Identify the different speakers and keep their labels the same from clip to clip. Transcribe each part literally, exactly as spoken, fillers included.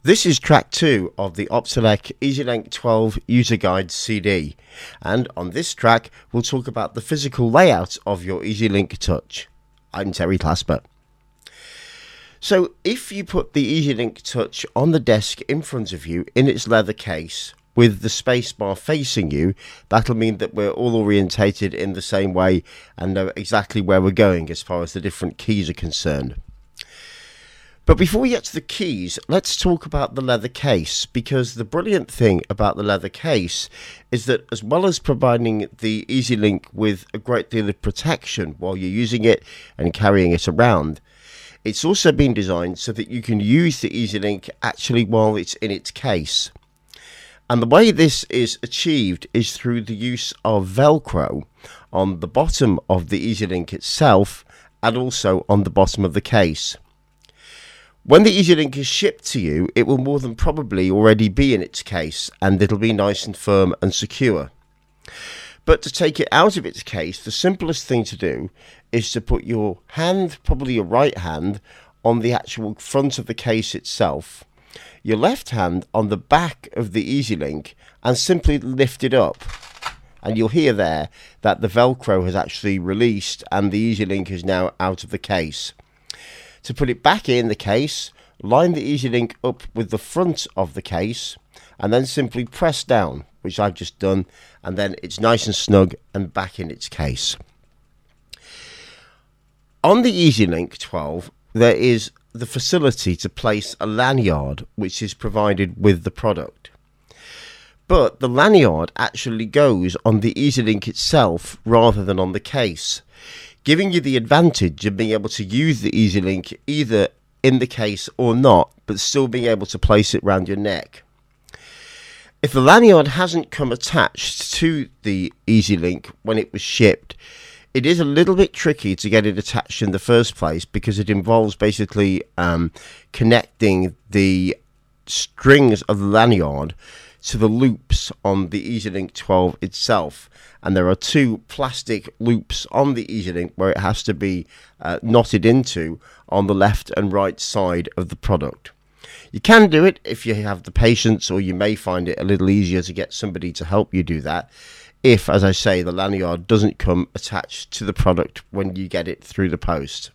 Speaker 1: This is track two of the Optelec EasyLink twelve User Guide C D, and on this track we'll talk about the physical layout of your EasyLink Touch. I'm Terry Clasper. So if you put the EasyLink Touch on the desk in front of you in its leather case with the spacebar facing you, that'll mean that we're all orientated in the same way and know exactly where we're going as far as the different keys are concerned. But before we get to the keys, let's talk about the leather case, because the brilliant thing about the leather case is that as well as providing the EasyLink with a great deal of protection while you're using it and carrying it around, it's also been designed so that you can use the EasyLink actually while it's in its case. And the way this is achieved is through the use of Velcro on the bottom of the EasyLink itself and also on the bottom of the case. When the EasyLink is shipped to you, it will more than probably already be in its case and it'll be nice and firm and secure. But to take it out of its case, the simplest thing to do is to put your hand, probably your right hand, on the actual front of the case itself, your left hand on the back of the EasyLink, and simply lift it up. And you'll hear there that the Velcro has actually released and the EasyLink is now out of the case. To put it back in the case, line the EasyLink up with the front of the case and then simply press down, which I've just done, and then it's nice and snug and back in its case. On the EasyLink twelve, there is the facility to place a lanyard which is provided with the product. But the lanyard actually goes on the EasyLink itself rather than on the case, giving you the advantage of being able to use the EasyLink either in the case or not, but still being able to place it around your neck. If the lanyard hasn't come attached to the EasyLink when it was shipped, it is a little bit tricky to get it attached in the first place because it involves basically um, connecting the strings of the lanyard to the loops on the EasyLink twelve itself. And there are two plastic loops on the EasyLink where it has to be uh, knotted into on the left and right side of the product. You can do it if you have the patience, or you may find it a little easier to get somebody to help you do that if, as I say, the lanyard doesn't come attached to the product when you get it through the post.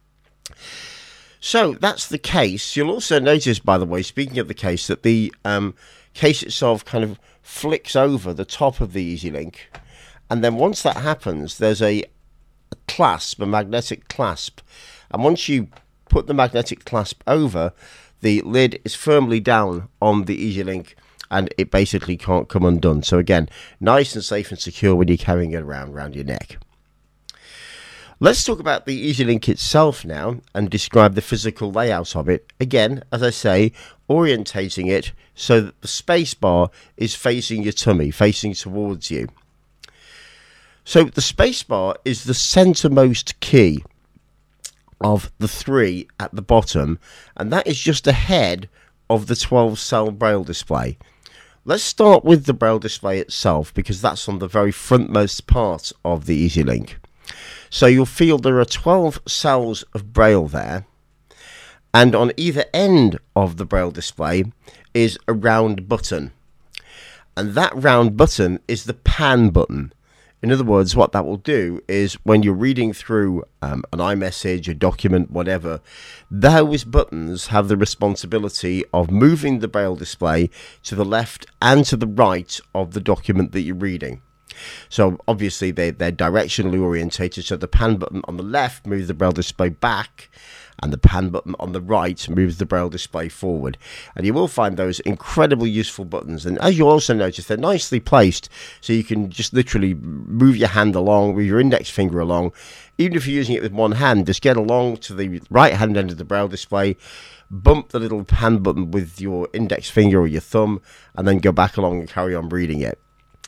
Speaker 1: So that's the case. You'll also notice, by the way, speaking of the case, that the um, case itself kind of flicks over the top of the EasyLink. And then once that happens, there's a, a clasp, a magnetic clasp. And once you put the magnetic clasp over, the lid is firmly down on the EasyLink and it basically can't come undone. So again, nice and safe and secure when you're carrying it around, around your neck. Let's talk about the EasyLink itself now and describe the physical layout of it. Again, as I say, orientating it so that the space bar is facing your tummy, facing towards you. So the spacebar is the centermost key of the three at the bottom, and that is just ahead of the twelve cell braille display. Let's start with the braille display itself, because that's on the very frontmost part of the EasyLink. So you'll feel there are twelve cells of braille there, and on either end of the braille display is a round button, and that round button is the pan button. In other words, what that will do is when you're reading through um, an iMessage, a document, whatever, those buttons have the responsibility of moving the braille display to the left and to the right of the document that you're reading. So obviously they, they're directionally orientated, so the pan button on the left moves the braille display back, and the pan button on the right moves the braille display forward. And you will find those incredibly useful buttons. And as you'll also notice, they're nicely placed, so you can just literally move your hand along, move your index finger along. Even if you're using it with one hand, just get along to the right hand end of the braille display, bump the little pan button with your index finger or your thumb, and then go back along and carry on reading it.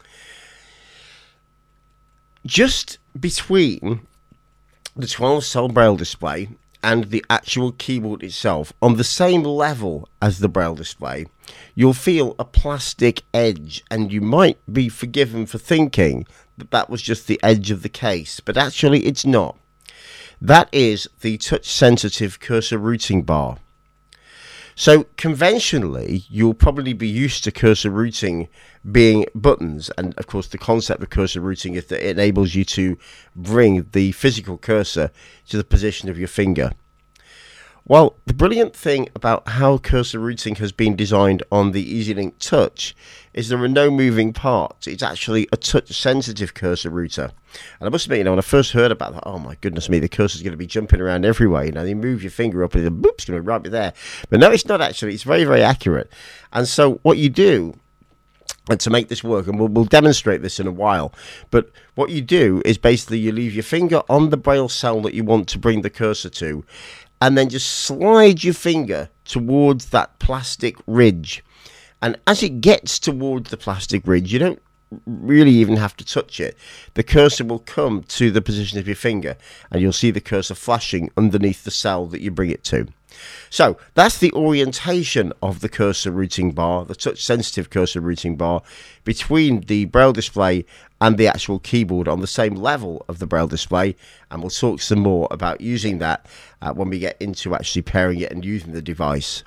Speaker 1: Just between the twelve cell braille display and the actual keyboard itself, on the same level as the braille display, you'll feel a plastic edge, and you might be forgiven for thinking that that was just the edge of the case, but actually it's not. That is the touch sensitive cursor routing bar. So conventionally, you'll probably be used to cursor routing being buttons, and of course the concept of cursor routing is that it enables you to bring the physical cursor to the position of your finger. Well, the brilliant thing about how cursor routing has been designed on the EasyLink Touch is there are no moving parts. It's actually a touch-sensitive cursor router. And I must admit, you know, when I first heard about that, oh my goodness me, the cursor's going to be jumping around everywhere. You know, you move your finger up and the boop's going to be right there. But no, it's not actually. It's very, very accurate. And so what you do, and to make this work, and we'll, we'll demonstrate this in a while, but what you do is basically you leave your finger on the braille cell that you want to bring the cursor to, and then just slide your finger towards that plastic ridge. And as it gets towards the plastic ridge, you don't really even have to touch it. The cursor will come to the position of your finger, and you'll see the cursor flashing underneath the cell that you bring it to. So that's the orientation of the cursor routing bar, the touch-sensitive cursor routing bar, between the braille display and the actual keyboard on the same level of the braille display. And we'll talk some more about using that uh, when we get into actually pairing it and using the device.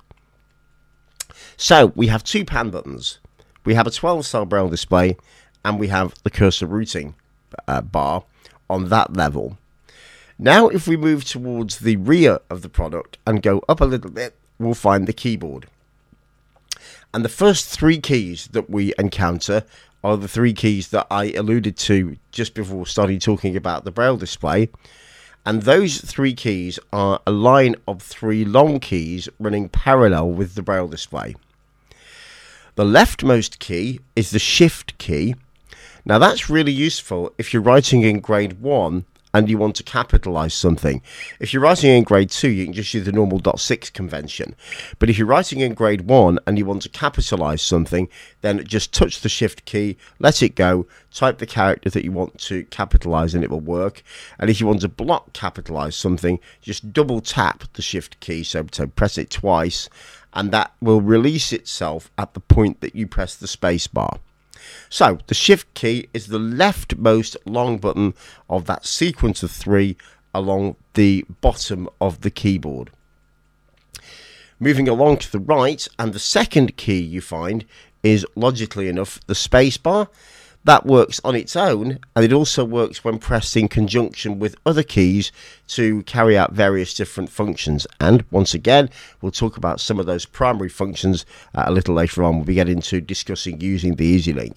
Speaker 1: So we have two pan buttons. We have a twelve cell braille display, and we have the cursor routing uh, bar on that level. Now if we move towards the rear of the product and go up a little bit, we'll find the keyboard. And the first three keys that we encounter are the three keys that I alluded to just before starting talking about the braille display. And those three keys are a line of three long keys running parallel with the braille display. The leftmost key is the shift key. Now that's really useful if you're writing in grade one and you want to capitalize something. If you're writing in grade two, you can just use the normal dot six convention. But if you're writing in grade one and you want to capitalize something, then just touch the shift key, let it go, type the character that you want to capitalize and it will work. And if you want to block capitalize something, just double tap the shift key, so, so press it twice, and that will release itself at the point that you press the space bar. So the shift key is the leftmost long button of that sequence of three along the bottom of the keyboard. Moving along to the right, and the second key you find is, logically enough, the space bar. That works on its own, and it also works when pressed in conjunction with other keys to carry out various different functions. And once again, we'll talk about some of those primary functions uh, a little later on when we get into discussing using the EasyLink.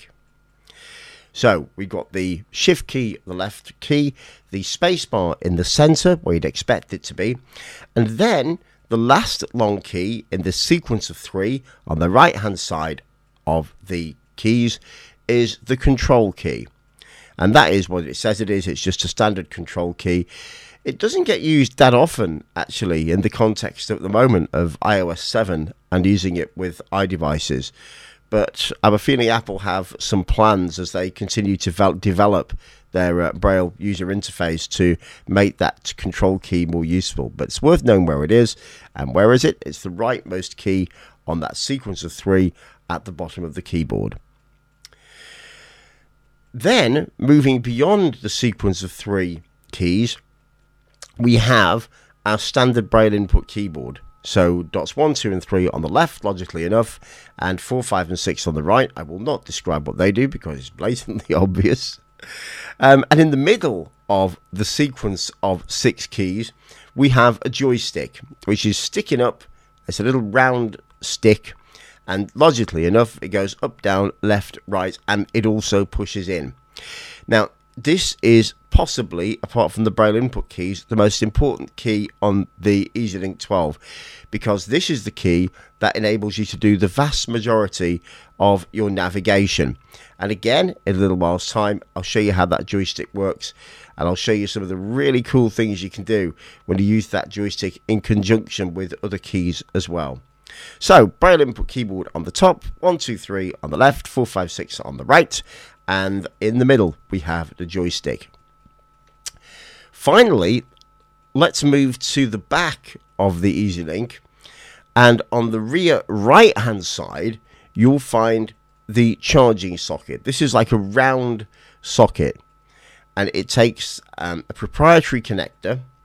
Speaker 1: So we've got the shift key, the left key, the space bar in the center where you'd expect it to be, and then the last long key in the sequence of three on the right hand side of the keys is the control key. And that is what it says it is. It's just a standard control key. It doesn't get used that often, actually, in the context at the moment of i O S seven and using it with iDevices. But I have a feeling Apple have some plans as they continue to develop their uh, Braille user interface to make that control key more useful. But it's worth knowing where it is. And where is it? It's the rightmost key on that sequence of three at the bottom of the keyboard. Then, moving beyond the sequence of three keys, we have our standard Braille input keyboard. So dots one, two, and three on the left, logically enough, and four, five, and six on the right. I will not describe what they do because it's blatantly obvious. Um, and in the middle of the sequence of six keys, we have a joystick, which is sticking up. It's a little round stick. And logically enough, it goes up, down, left, right, and it also pushes in. Now, this is possibly, apart from the Braille input keys, the most important key on the EasyLink twelve, because this is the key that enables you to do the vast majority of your navigation. And again, in a little while's time, I'll show you how that joystick works, and I'll show you some of the really cool things you can do when you use that joystick in conjunction with other keys as well. So, Braille input keyboard on the top, one, two, three on the left, four, five, six on the right, and in the middle we have the joystick. Finally, let's move to the back of the EasyLink, and on the rear right hand side you'll find the charging socket. This is like a round socket, and it takes um, a proprietary connector.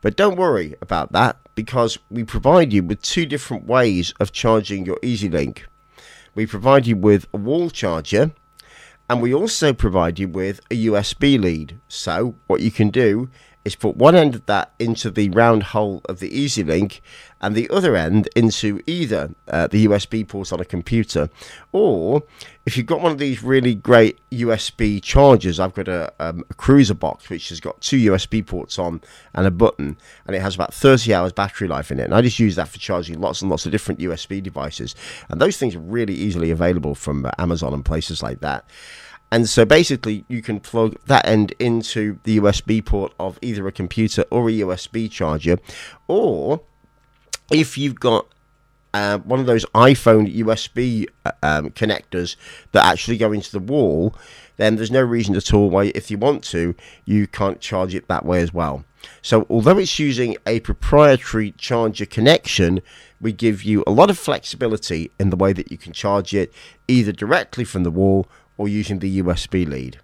Speaker 1: But don't worry about that, because we provide you with two different ways of charging your EZ-Link. We provide you with a wall charger, and we also provide you with a U S B lead. So what you can do is put one end of that into the round hole of the EZ-Link and the other end into either uh, the U S B port on a computer, or if you've got one of these really great U S B chargers. I've got a, um, a Cruiser box which has got two U S B ports on and a button, and it has about thirty hours battery life in it, and I just use that for charging lots and lots of different U S B devices, and those things are really easily available from uh, Amazon and places like that. And so basically you can plug that end into the U S B port of either a computer or a U S B charger, or if you've got uh, one of those iPhone U S B uh, um, connectors that actually go into the wall, then there's no reason at all why, if you want to, you can't charge it that way as well. So although it's using a proprietary charger connection, we give you a lot of flexibility in the way that you can charge it either directly from the wall or using the U S B lead.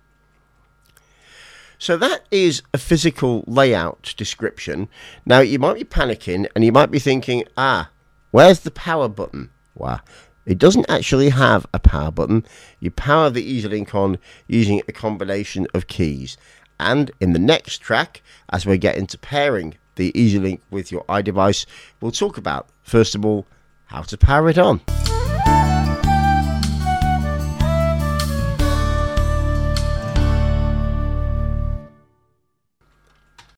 Speaker 1: So that is a physical layout description. Now you might be panicking and you might be thinking, ah, where's the power button? Well, it doesn't actually have a power button. You power the EZ-Link on using a combination of keys. And in the next track, as we get into pairing the EZ-Link with your iDevice, we'll talk about, first of all, how to power it on.